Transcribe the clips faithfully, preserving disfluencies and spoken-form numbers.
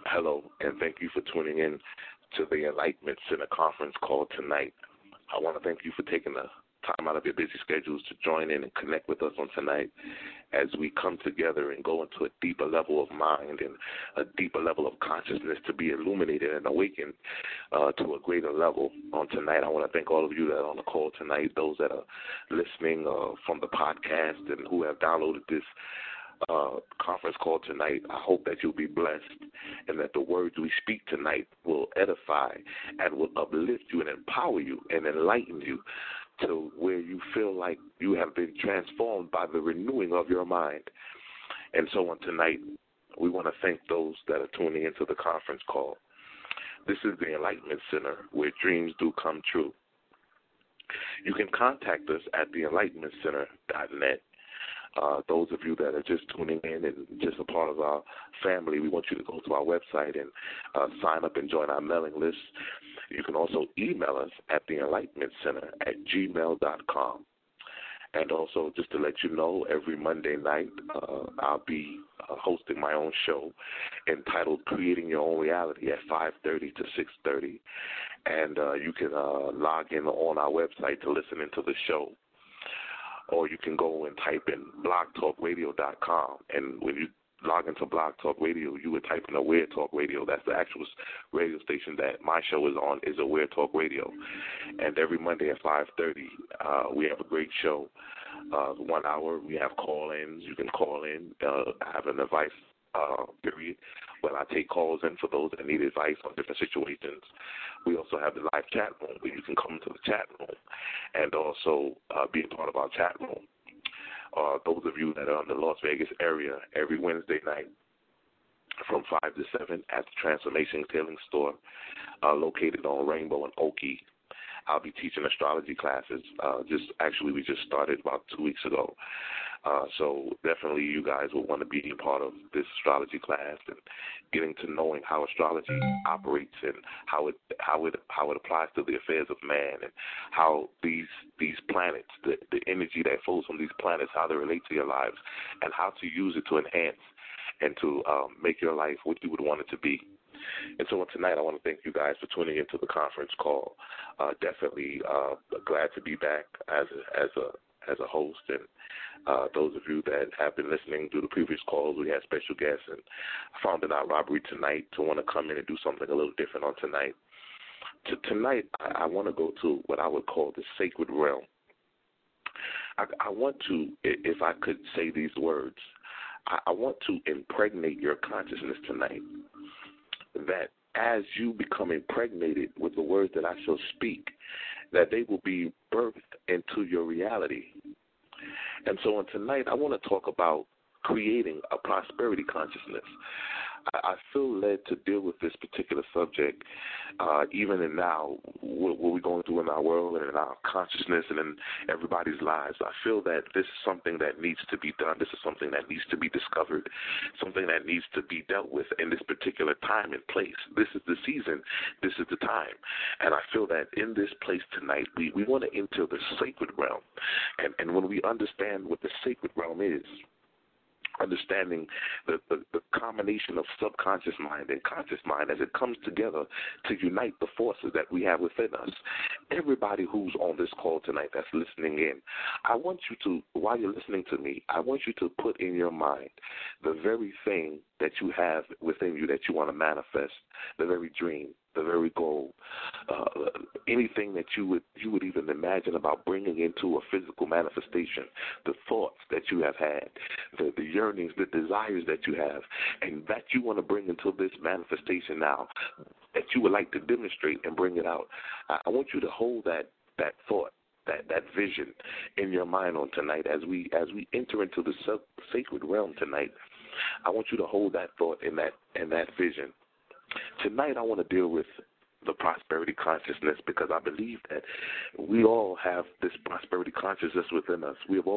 Hello, and thank you for tuning in to the Enlightenment Center conference call tonight. I want to thank you for taking the time out of your busy schedules to join in and connect with us on tonight as we come together and go into a deeper level of mind and a deeper level of consciousness to be illuminated and awakened uh, to a greater level. On tonight, I want to thank all of you that are on the call tonight, those that are listening uh, from the podcast and who have downloaded this Uh, conference call tonight. I hope that you'll be blessed and that the words we speak tonight will edify and will uplift you and empower you and enlighten you to where you feel like you have been transformed by the renewing of your mind. And so on tonight, we want to thank those that are tuning into the conference call. This is the Enlightenment Center where dreams do come true. You can contact us at the enlightenment center dot net. Uh, those of you that are just tuning in and just a part of our family, we want you to go to our website and uh, sign up and join our mailing list. You can also email us at the enlightenment center at gmail dot com. And also, just to let you know, every Monday night uh, I'll be uh, hosting my own show entitled Creating Your Own Reality at five thirty to six thirty. And uh, you can uh, log in on our website to listen into the show. Or you can go and type in blog talk radio dot com. And when you log into Blog Talk Radio, you would type in Aware Talk Radio. That's the actual radio station that my show is on, is Aware Talk Radio. And every Monday at five thirty, uh, we have a great show. Uh, one hour, we have call-ins. You can call in. Uh, I have an advice uh, period where I take calls in for those that need advice on different situations. We also have the live chat room where you can come to the chat room and also uh, be a part of our chat room. Uh, those of you that are in the Las Vegas area, every Wednesday night from five to seven at the Transformation Tailing Store uh, located on Rainbow and Oakey, I'll be teaching astrology classes. Uh, just Actually, we just started about two weeks ago. Uh, so definitely you guys will want to be a part of this astrology class and getting to knowing how astrology operates and how it how it how it applies to the affairs of man and how these these planets, the, the energy that flows from these planets, how they relate to your lives and how to use it to enhance and to um, make your life what you would want it to be. And so tonight I want to thank you guys for tuning into the conference call. Uh, definitely uh, glad to be back as a, as a as a host, and uh, those of you that have been listening through the previous calls, we had special guests, and I found it out robbery tonight to want to come in and do something a little different on tonight. To tonight, I, I want to go to what I would call the sacred realm. I, I want to, if I could say these words, I, I want to impregnate your consciousness tonight, that as you become impregnated with the words that I shall speak, that they will be birthed into your reality. And so on tonight, I want to talk about creating a prosperity consciousness. I, I feel led to deal with this particular subject, uh, even in now, what, what we're going through in our world and in our consciousness and in everybody's lives. I feel that this is something that needs to be done. This is something that needs to be discovered, something that needs to be dealt with in this particular time and place. This is the season. This is the time. And I feel that in this place tonight, we, we want to enter the sacred realm. And, and when we understand what the sacred realm is, understanding the, the, the combination of subconscious mind and conscious mind as it comes together to unite the forces that we have within us. Everybody who's on this call tonight that's listening in, I want you to, while you're listening to me, I want you to put in your mind the very thing that you have within you that you want to manifest, the very dream, the very goal, uh, anything that you would you would even imagine about bringing into a physical manifestation, the thoughts that you have had, the, the yearnings, the desires that you have, and that you want to bring into this manifestation now, that you would like to demonstrate and bring it out. I, I want you to hold that, that thought, that, that vision in your mind on tonight as we as we enter into the sacred realm tonight. I want you to hold that thought and that and that vision. Tonight I want to deal with the prosperity consciousness because I believe that we all have this prosperity consciousness within us. We have all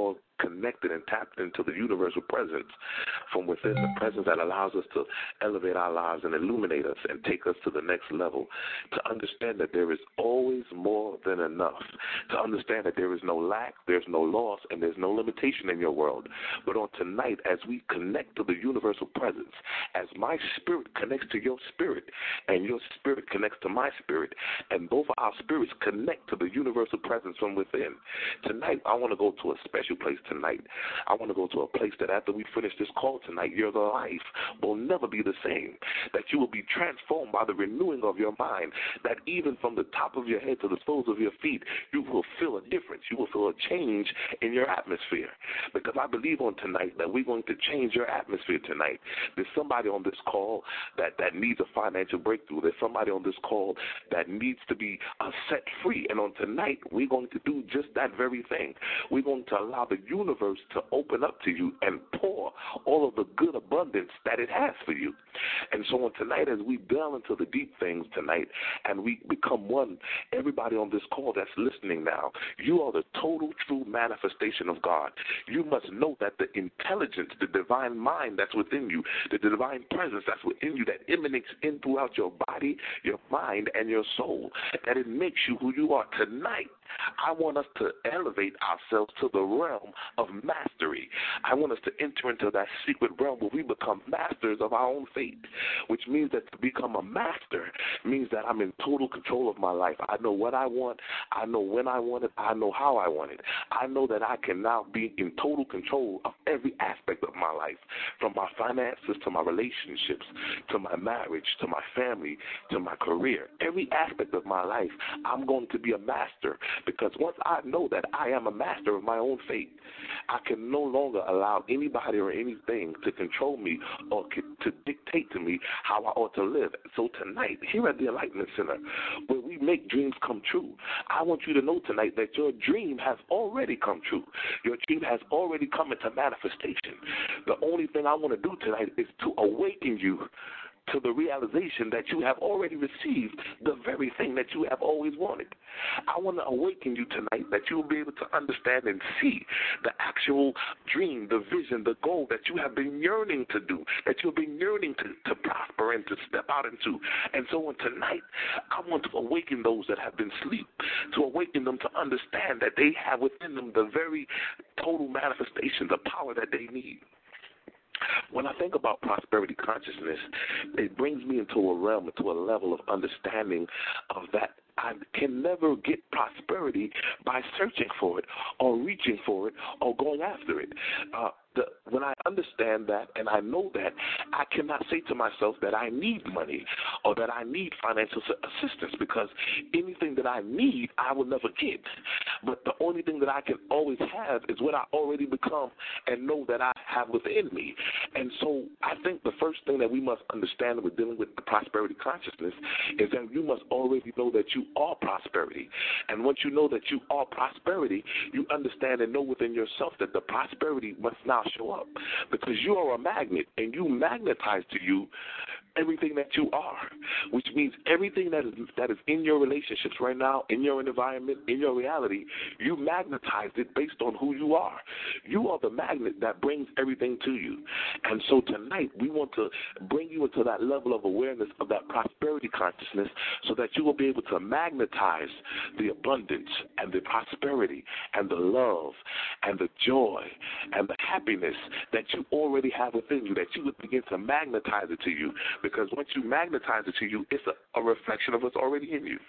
connected and tapped into the universal presence from within, the presence that allows us to elevate our lives and illuminate us and take us to the next level, to understand that there is always more than enough, to understand that there is no lack, there's no loss, and there's no limitation in your world. But on tonight, as we connect to the universal presence, as my spirit connects to your spirit and your spirit connects to my spirit, and both of our spirits connect to the universal presence from within, tonight I want to go to a special place tonight. I want to go to a place that after we finish this call tonight, your life will never be the same, that you will be transformed by the renewing of your mind, that even from the top of your head to the soles of your feet, you will feel a difference. You will feel a change in your atmosphere. Because I believe on tonight that we're going to change your atmosphere tonight. There's somebody on this call that, that needs a financial breakthrough. There's somebody on this call that needs to be uh, set free. And on tonight, we're going to do just that very thing. We're going to allow the universe to open up to you and pour all of the good abundance that it has for you. And so on tonight, as we delve into the deep things tonight and we become one, everybody on this call that's listening now, you are the total true manifestation of God. You must know that the intelligence, the divine mind that's within you, the divine presence that's within you, that emanates in throughout your body, your mind, and your soul, that it makes you who you are tonight. I want us to elevate ourselves to the realm of mastery. I want us to enter into that secret realm where we become masters of our own fate, which means that to become a master means that I'm in total control of my life. I know what I want. I know when I want it. I know how I want it. I know that I can now be in total control of every aspect of my life, from my finances to my relationships, to my marriage, to my family, to my career. Every aspect of my life, I'm going to be a master. Because once I know that I am a master of my own fate, I can no longer allow anybody or anything to control me or to dictate to me how I ought to live. So tonight, here at the Enlightenment Center, where we make dreams come true, I want you to know tonight that your dream has already come true. Your dream has already come into manifestation. The only thing I want to do tonight is to awaken you to the realization that you have already received the very thing that you have always wanted. I want to awaken you tonight that you will be able to understand and see the actual dream, the vision, the goal that you have been yearning to do, that you've been yearning to, to prosper and to step out into. And so on tonight, I want to awaken those that have been asleep, to awaken them to understand that they have within them the very total manifestation, the power that they need. When I think about prosperity consciousness, it brings me into a realm, into a level of understanding of that I can never get prosperity by searching for it or reaching for it or going after it. Uh, the, when I understand that and I know that, I cannot say to myself that I need money or that I need financial assistance, because anything that I need, I will never get. But the only thing that I can always have is what I already become and know that I have within me. And so I think the first thing that we must understand when dealing with the prosperity consciousness is that you must already know that you are prosperity. And once you know that you are prosperity, you understand and know within yourself that the prosperity must now show up, because you are a magnet and you magnetize to you everything that you are, which means everything that is that is in your relationships right now, in your environment, in your reality, you magnetized it based on who you are. You are the magnet that brings everything to you. And so tonight, we want to bring you into that level of awareness of that prosperity consciousness so that you will be able to magnetize the abundance and the prosperity and the love and the joy and the happiness that you already have within you, that you would begin to magnetize it to you. Because once you magnetize it to you, it's a, a reflection of what's already in you.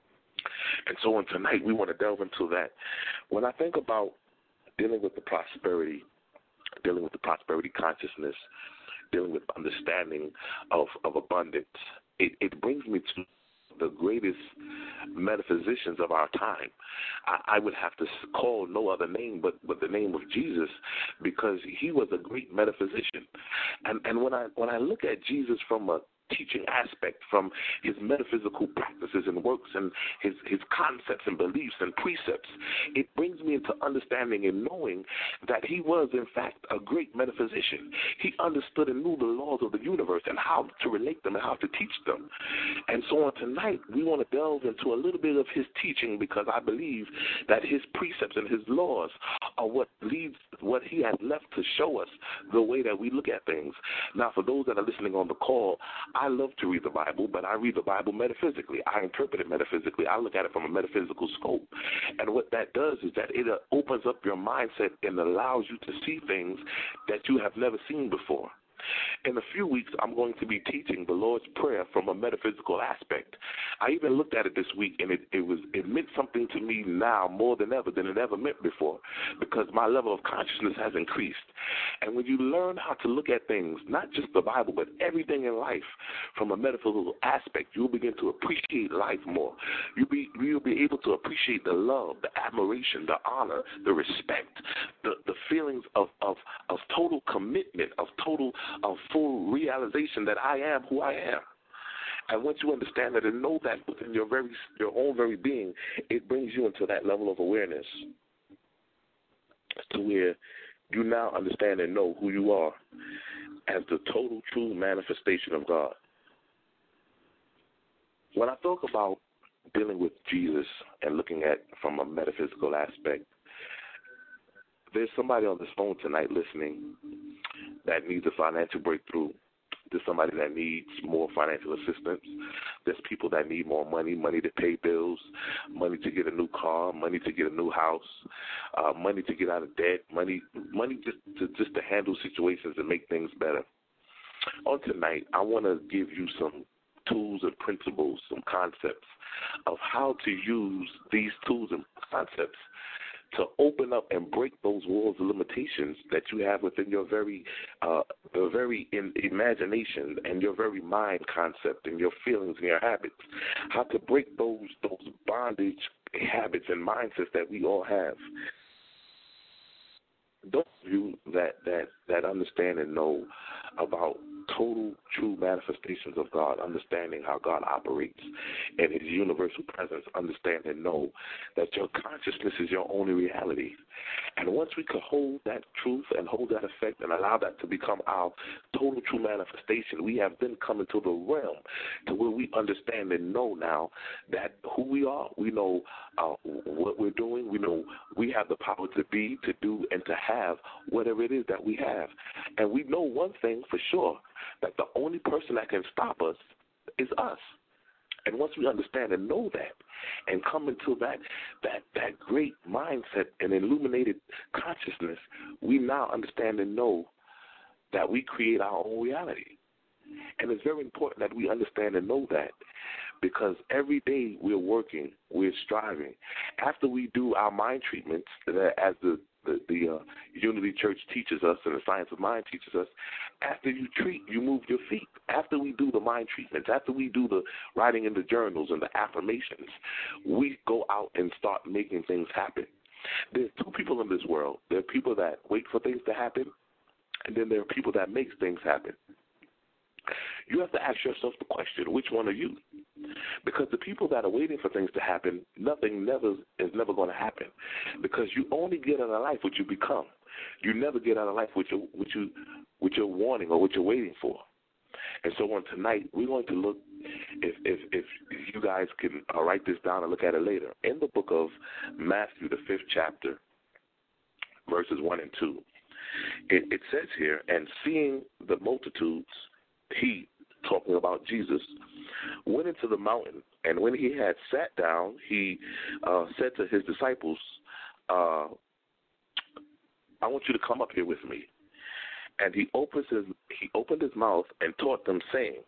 And so on tonight, we want to delve into that. When I think about dealing with the prosperity, dealing with the prosperity consciousness, dealing with understanding of, of abundance, it, it brings me to the greatest metaphysicians of our time. I, I would have to call no other name but, but the name of Jesus, because he was a great metaphysician. And and when I when I look at Jesus from a teaching aspect, from his metaphysical practices and works and his, his concepts and beliefs and precepts, it brings me into understanding and knowing that he was, in fact, a great metaphysician. He understood and knew the laws of the universe and how to relate them and how to teach them. And so on tonight, we want to delve into a little bit of his teaching, because I believe that his precepts and his laws are what leads, what he has left to show us the way that we look at things. Now, for those that are listening on the call, I love to read the Bible, but I read the Bible metaphysically. I interpret it metaphysically. I look at it from a metaphysical scope. And what that does is that it uh, opens up your mindset and allows you to see things that you have never seen before. In a few weeks, I'm going to be teaching the Lord's Prayer from a metaphysical aspect. I even looked at it this week, and it, it was it meant something to me now more than ever than it ever meant before, because my level of consciousness has increased. And when you learn how to look at things, not just the Bible, but everything in life from a metaphysical aspect, you'll begin to appreciate life more. You'll be, you'll be able to appreciate the love, the admiration, the honor, the respect, the, the feelings of, of, of total commitment, of total of full realization that I am who I am. And once you understand that and know that within your very your own very being, it brings you into that level of awareness to where you now understand and know who you are as the total true manifestation of God. When I talk about dealing with Jesus and looking at from a metaphysical aspect, there's somebody on this phone tonight listening that needs a financial breakthrough. There's somebody that needs more financial assistance. There's people that need more money, money to pay bills, money to get a new car, money to get a new house, uh, money to get out of debt, money money just to, just to handle situations and make things better. On tonight, I want to give you some tools and principles, some concepts of how to use these tools and concepts to open up and break those walls of limitations that you have within your very, uh, your very in imagination and your very mind concept and your feelings and your habits. How to break those those bondage habits and mindsets that we all have. Those of you that that that understand and know about total true manifestations of God, understanding how God operates and his universal presence, understand and know that your consciousness is your only reality. And once we can hold that truth and hold that effect and allow that to become our total true manifestation, we have then come into the realm to where we understand and know now that who we are, we know uh, what we're doing, we know we have the power to be, to do, and to have whatever it is that we have. And we know one thing for sure, that the only person that can stop us is us. And once we understand and know that and come into that that that great mindset and illuminated consciousness, we now understand and know that we create our own reality. And it's very important that we understand and know that, because every day we're working, we're striving. After we do our mind treatments, as the the, the uh, Unity Church teaches us and the Science of Mind teaches us, after you treat, you move your feet. After we do the mind treatments, after we do the writing in the journals and the affirmations, we go out and start making things happen. There's two people in this world. There are people that wait for things to happen, and then there are people that make things happen. You have to ask yourself the question, which one are you? Because the people that are waiting for things to happen, nothing never is never going to happen. Because you only get out of life what you become. You never get out of life what you what you what you're wanting or what you're waiting for. And so on tonight, we're going to look, if if if you guys can uh, write this down and look at it later, in the book of Matthew, the fifth chapter, verses one and two, it, it says here, and seeing the multitudes, he, talking about Jesus, went into the mountain, and when he had sat down, he uh, said to his disciples, uh, I want you to come up here with me. And he opens his he opened his mouth and taught them, saying,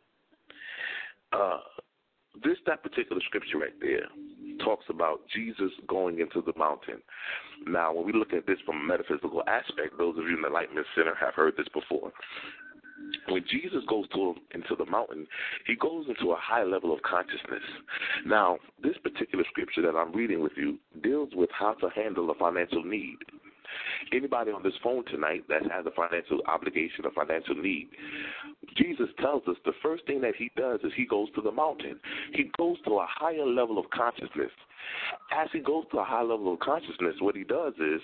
uh, this, that particular scripture right there talks about Jesus going into the mountain. Now, when we look at this from a metaphysical aspect, those of you in the Enlightenment Center have heard this before. When Jesus goes to into the mountain, he goes into a high level of consciousness. Now, this particular scripture that I'm reading with you deals with how to handle a financial need. Anybody on this phone tonight that has a financial obligation, a financial need, Jesus tells us the first thing that he does is he goes to the mountain. He goes to a higher level of consciousness. As he goes to a high level of consciousness, what he does is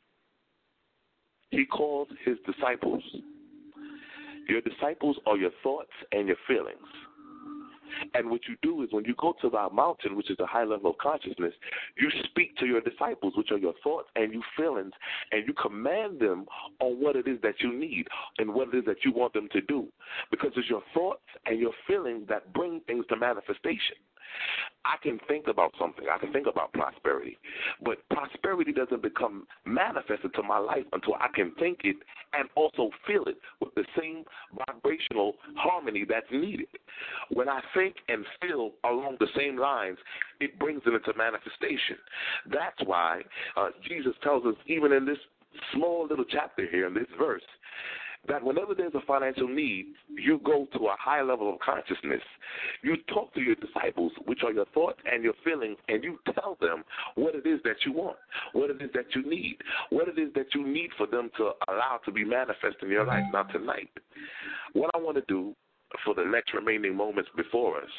he calls his disciples. Your disciples are your thoughts and your feelings. And what you do is when you go to the mountain, which is the high level of consciousness, you speak to your disciples, which are your thoughts and your feelings, and you command them on what it is that you need and what it is that you want them to do. Because it's your thoughts and your feelings that bring things to manifestation. I can think about something. I can think about prosperity. But prosperity doesn't become manifested to my life until I can think it and also feel it with the same vibrational harmony that's needed. When I think and feel along the same lines, it brings it into manifestation. That's why uh, Jesus tells us, even in this small little chapter here, in this verse, that whenever there's a financial need, you go to a high level of consciousness. You talk to your disciples, which are your thoughts and your feelings, and you tell them what it is that you want, what it is that you need, what it is that you need for them to allow to be manifest in your life. Now, tonight, what I want to do for the next remaining moments before us,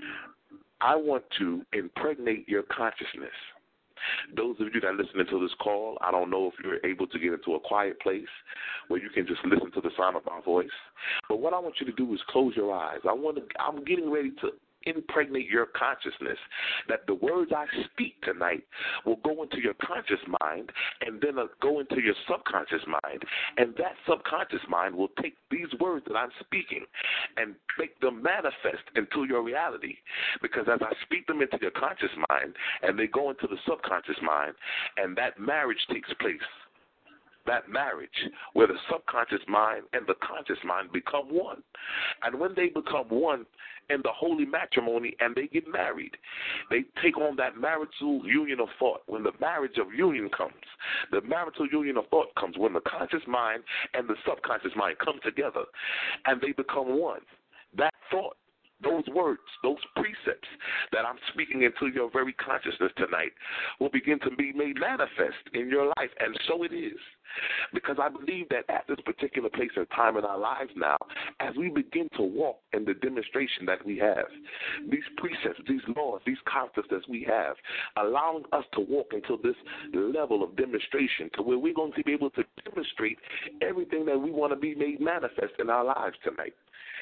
I want to impregnate your consciousness. Those of you that are listening to this call, I don't know if you're able to get into a quiet place where you can just listen to the sound of my voice. But what I want you to do is close your eyes. I want to, I'm getting ready to impregnate your consciousness, that the words I speak tonight will go into your conscious mind and then go into your subconscious mind, and that subconscious mind will take these words that I'm speaking and make them manifest into your reality. Because as I speak them into your conscious mind and they go into the subconscious mind, and that marriage takes place, that marriage where the subconscious mind and the conscious mind become one. And when they become one in the holy matrimony and they get married, they take on that marital union of thought. When the marriage of union comes, the marital union of thought comes when the conscious mind and the subconscious mind come together and they become one. That thought, those words, those precepts that I'm speaking into your very consciousness tonight will begin to be made manifest in your life, and so it is. Because I believe that at this particular place and time in our lives now, as we begin to walk in the demonstration that we have, these precepts, these laws, these concepts that we have, allowing us to walk into this level of demonstration to where we're going to be able to demonstrate everything that we want to be made manifest in our lives tonight.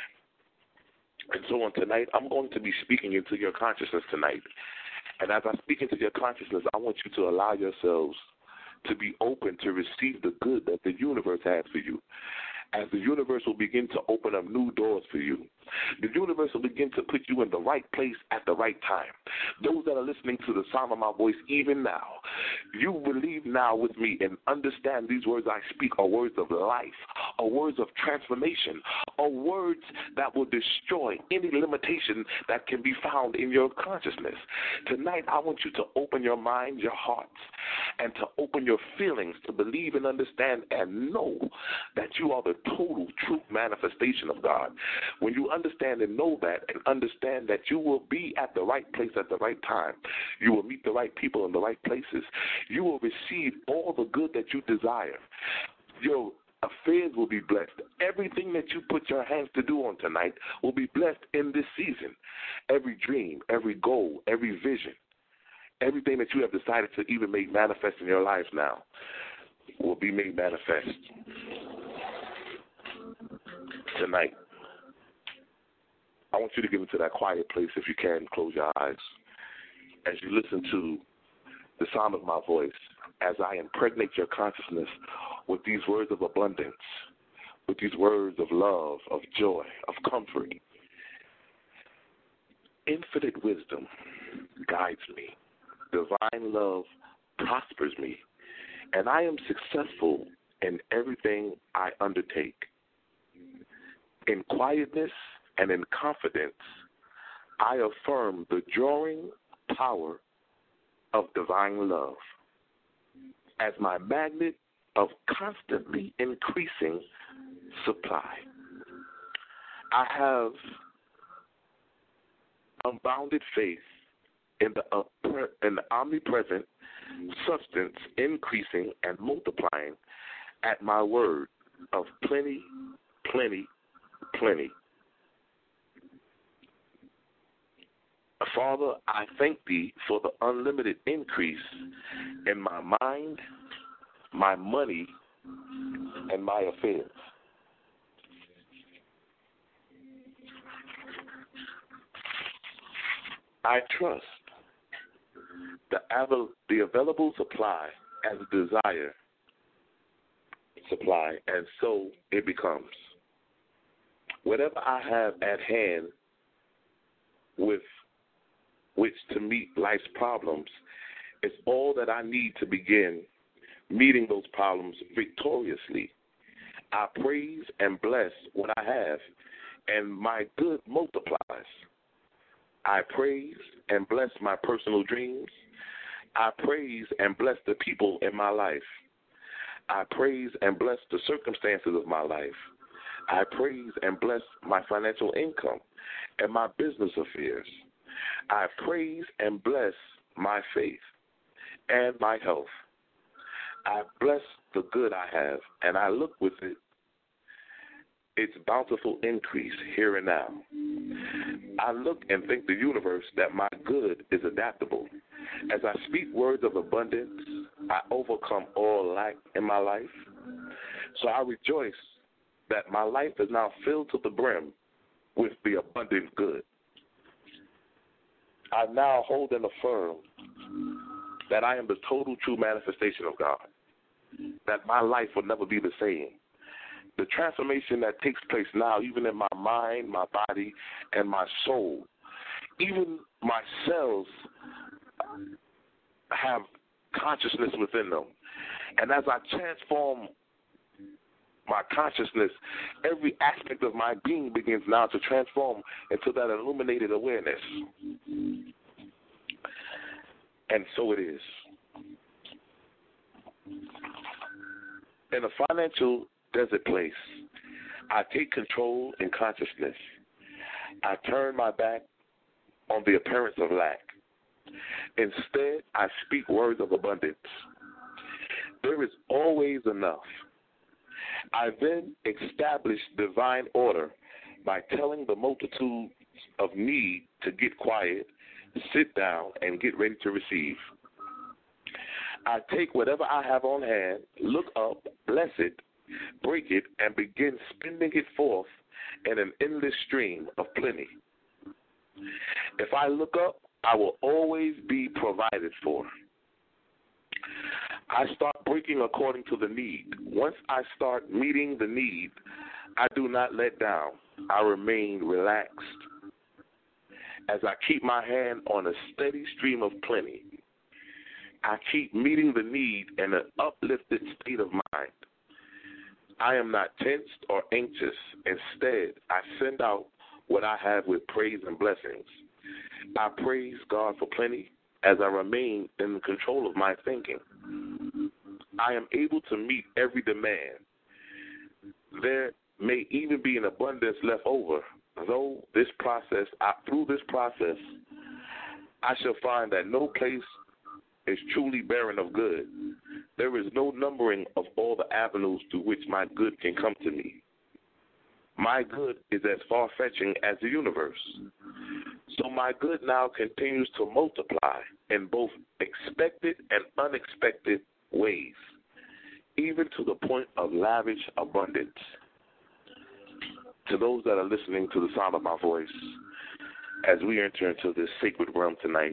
And so on tonight, I'm going to be speaking into your consciousness tonight. And as I speak into your consciousness, I want you to allow yourselves to be open to receive the good that the universe has for you. As the universe will begin to open up new doors for you, the universe will begin to put you in the right place at the right time. Those that are listening to the sound of my voice even now, you believe now with me and understand these words I speak are words of life, are words of transformation, are words that will destroy any limitation that can be found in your consciousness. Tonight, I want you to open your mind, your hearts, and to open your feelings to believe and understand and know that you are the total, true manifestation of God. When you understand and know that and understand that you will be at the right place at the right time, you will meet the right people in the right places, you will receive all the good that you desire. Your affairs will be blessed. Everything that you put your hands to do on tonight will be blessed in this season. Every dream, every goal, every vision, everything that you have decided to even make manifest in your lives now will be made manifest tonight. I want you to get into that quiet place if you can. Close your eyes as you listen to the sound of my voice, as I impregnate your consciousness with these words of abundance, with these words of love, of joy, of comfort. Infinite wisdom guides me. Divine love prospers me, and I am successful in everything I undertake. In quietness and in confidence, I affirm the drawing power of divine love as my magnet of constantly increasing supply. I have unbounded faith in the, uh, in the omnipresent substance increasing and multiplying at my word of plenty, plenty, plenty. Father, I thank thee for the unlimited increase in my mind, my money, and my affairs. I trust the, av- the available supply as a desire supply, and so it becomes. Whatever I have at hand with which to meet life's problems is all that I need to begin meeting those problems victoriously. I praise and bless what I have, and my good multiplies. I praise and bless my personal dreams. I praise and bless the people in my life. I praise and bless the circumstances of my life. I praise and bless my financial income and my business affairs. I praise and bless my faith and my health. I bless the good I have, and I look with it its bountiful increase here and now. I look and think the universe that my good is adaptable. As I speak words of abundance, I overcome all lack in my life. So I rejoice that my life is now filled to the brim with the abundant good. I now hold and affirm that I am the total true manifestation of God, that my life will never be the same. The transformation that takes place now, even in my mind, my body, and my soul, even my cells have consciousness within them. And as I transform my consciousness, every aspect of my being begins now to transform into that illuminated awareness. And so it is. In a financial desert place, I take control in consciousness. I turn my back on the appearance of lack. Instead, I speak words of abundance. There is always enough. I then establish divine order by telling the multitudes of need to get quiet, sit down, and get ready to receive. I take whatever I have on hand, look up, bless it, break it, and begin spending it forth in an endless stream of plenty. If I look up, I will always be provided for. I start breaking according to the need. Once I start meeting the need, I do not let down. I remain relaxed as I keep my hand on a steady stream of plenty. I keep meeting the need in an uplifted state of mind. I am not tensed or anxious. Instead, I send out what I have with praise and blessings. I praise God for plenty as I remain in control of my thinking. I am able to meet every demand. There may even be an abundance left over, though this process, I, through this process, I shall find that no place is truly barren of good. There is no numbering of all the avenues through which my good can come to me. My good is as far-fetching as the universe. So my good now continues to multiply in both expected and unexpected ways, even to the point of lavish abundance. To those that are listening to the sound of my voice, as we enter into this sacred realm tonight,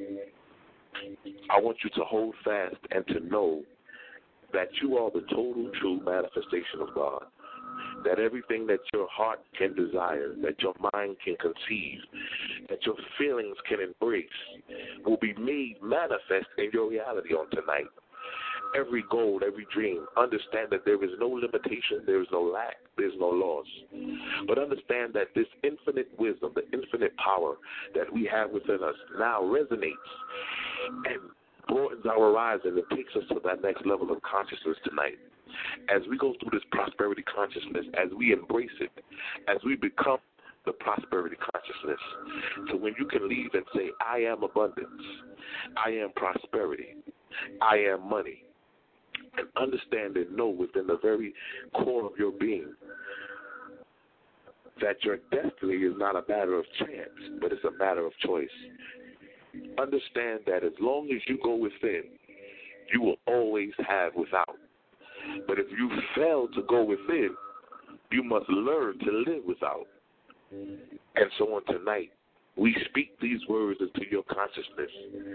I want you to hold fast and to know that you are the total true manifestation of God, that everything that your heart can desire, that your mind can conceive, that your feelings can embrace, will be made manifest in your reality on tonight. Every goal, every dream, understand that there is no limitation, there is no lack, there is no loss. But understand that this infinite wisdom, the infinite power that we have within us now resonates and broadens our horizon and takes us to that next level of consciousness tonight. As we go through this prosperity consciousness, as we embrace it, as we become the prosperity consciousness, so when you can leave and say, I am abundance, I am prosperity, I am money, and understand and know within the very core of your being that your destiny is not a matter of chance, but it's a matter of choice. Understand that as long as you go within, you will always have without. But if you fail to go within, you must learn to live without. And so on tonight, We speak these words into your consciousness,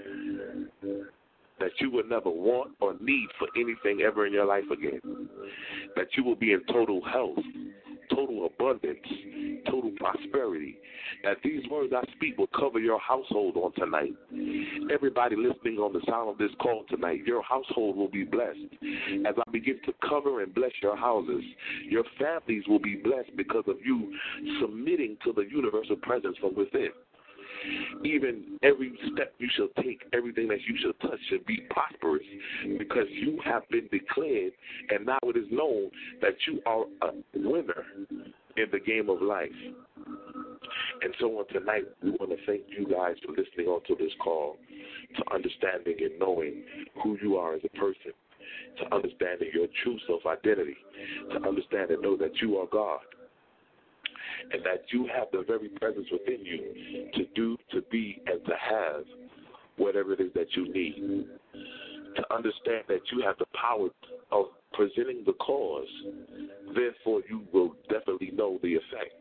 that you will never want or need for anything ever in your life again, that you will be in total health, total abundance, total prosperity, that these words I speak will cover your household on tonight. Everybody listening on the sound of this call tonight, your household will be blessed. As I begin to cover and bless your houses, your families will be blessed because of you submitting to the universal presence from within. Even every step you shall take, everything that you shall touch should be prosperous, because you have been declared, and now it is known that you are a winner in the game of life. And so on tonight, we want to thank you guys for listening onto this call, to understanding and knowing who you are as a person, to understanding your true self-identity, to understand and know that you are God, and that you have the very presence within you to do, to be, and to have whatever it is that you need. To understand that you have the power of presenting the cause, therefore you will definitely know the effect.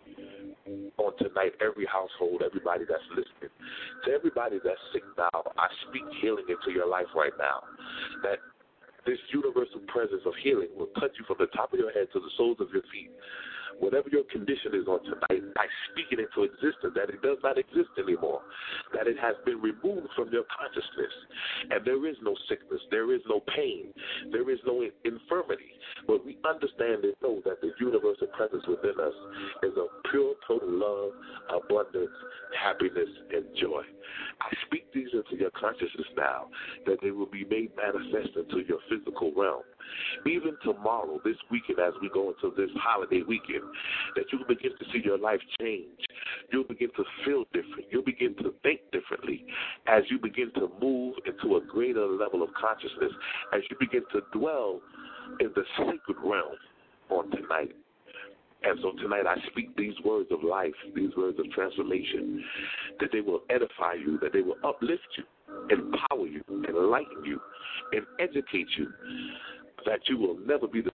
On tonight, every household, everybody that's listening, to everybody that's sick now, I speak healing into your life right now. That this universal presence of healing will touch you from the top of your head to the soles of your feet. Whatever your condition is on tonight, I speak it into existence, that it does not exist anymore, that it has been removed from your consciousness, and there is no sickness, there is no pain, there is no infirmity, but we understand and know that the universal presence within us is of pure, total love, abundance, happiness, and joy. I speak these into your consciousness now, that they will be made manifest into your physical realm. Even tomorrow, this weekend, as we go into this holiday weekend, that you will begin to see your life change. You'll begin to feel different. You'll begin to think differently as you begin to move into a greater level of consciousness, as you begin to dwell in the sacred realm on tonight. And so tonight I speak these words of life, these words of transformation, that they will edify you, that they will uplift you, empower you, enlighten you, and educate you, that you will never be the